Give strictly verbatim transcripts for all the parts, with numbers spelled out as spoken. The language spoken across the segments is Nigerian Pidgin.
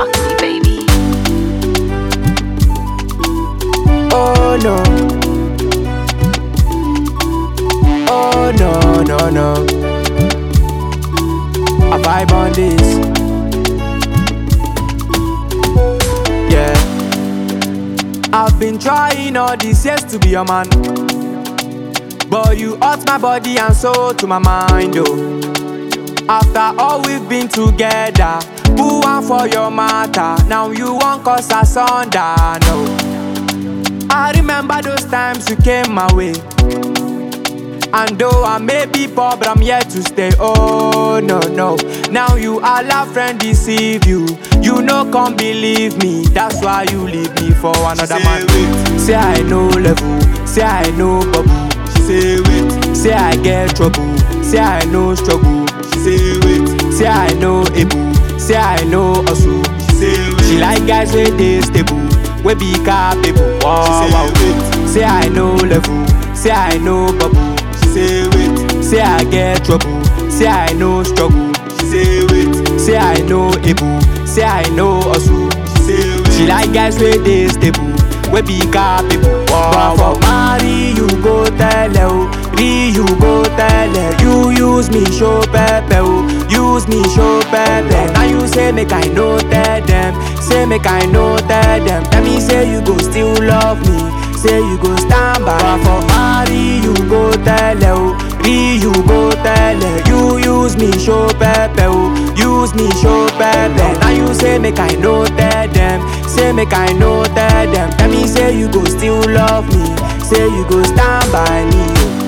rock me, baby. Oh no. Oh no, no, no. I vibe on this. Yeah. I've been trying all these years to be your man, but you hurt my body and soul to my mind, oh. After all we've been together, who want for your matter? Now you want cause asunder, no. I remember those times you came my way, and though I may be poor, but I'm here to stay. Oh no, no. Now you allow friend deceive you. You no can't believe me. That's why you leave me for another Say man. wait. Say I know level. Say I know bubble. She say wait, Say I get trouble. Say I know struggle. she say wait, Say I know able. Say I know hustle. she say wait, She like guys where they stable, we be capable. Wow, she say wow. wait, Say I know level. Say I know bubble. she say wait, Say I get trouble. Say I know struggle. she say wait, Say I know able. Say I know hustle. she say wait, She like guys where they stable, we be capable. Wow, but for marry you go tell her, oh. Re you go tell her. You use me show pepe, oh. Use me show pepe. Now you say make I no tell them. Say make I no tell them. Tell me say you go still love me. Say you go stand by. But for marry you go tell her, oh. Re you go tell her. You use me show pepe, oh. Use me show pepe. Now you say make I no tell them. Say make I no tell them. Tell me say you go still love me. Say you go stand by me.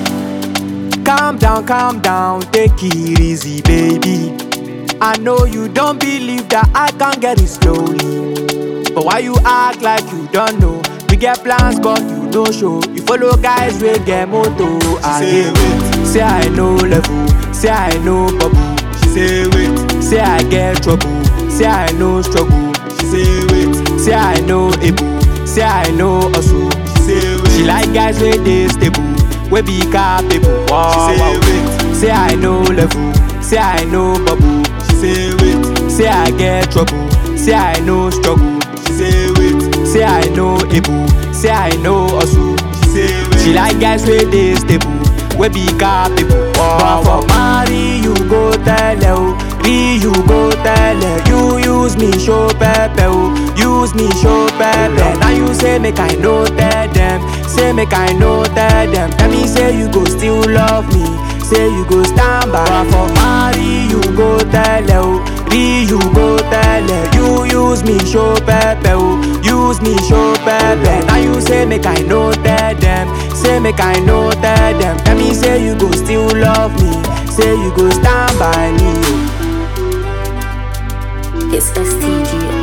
Calm down, calm down, take it easy, baby. I know you don't believe that I can get it slowly, but why you act like you don't know? We get plans, but you don't show. You follow guys, we get moto. I say hear wait, say I know level, say I know bubble, she say wait, say I get trouble, say I know struggle, she say wait, say I know able, say I know hustle. she say wait, She like guys where they stable, we be capable. Wow, she say wow. wait, Say I know level, say I know bubble, she say wait, say I get trouble, say I know struggle, she say wait, say I know able, say I know hustle. she say wait, She like guys where they stable, we be capable. Wow, but for marry you go tell her, oh. Re you go tell her. You use me show pepe, oh. Use me show pepe. Now you say make I no tell them. Say make I no tell them. Tell me say you go still love me. Say you go stand by. But for marry you go tell her, oh. Re you go tell her. You use me show pepe, oh. Use me show pepe. Now you say make I no tell them. Say make I no tell them. Tell me say you go still love me. Say you go stand by me. It's S T G